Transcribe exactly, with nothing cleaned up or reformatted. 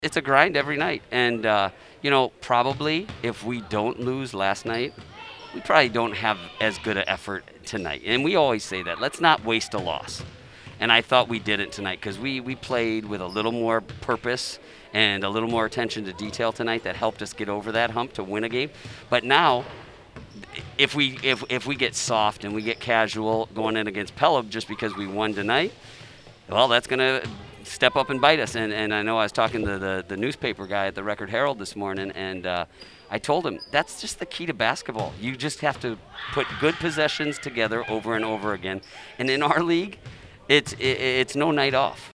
it's a grind every night. And, uh, you know, probably if we don't lose last night, we probably don't have as good an effort tonight. And we always say that. Let's not waste a loss. And I thought we did it tonight because we, we played with a little more purpose and a little more attention to detail tonight that helped us get over that hump to win a game. But now, if we if if we get soft and we get casual going in against Pella just because we won tonight, well, that's going to step up and bite us. And, and I know I was talking to the, the newspaper guy at the Record Herald this morning, and uh, I told him that's just the key to basketball. You just have to put good possessions together over and over again. And in our league, it's it, it's no night off.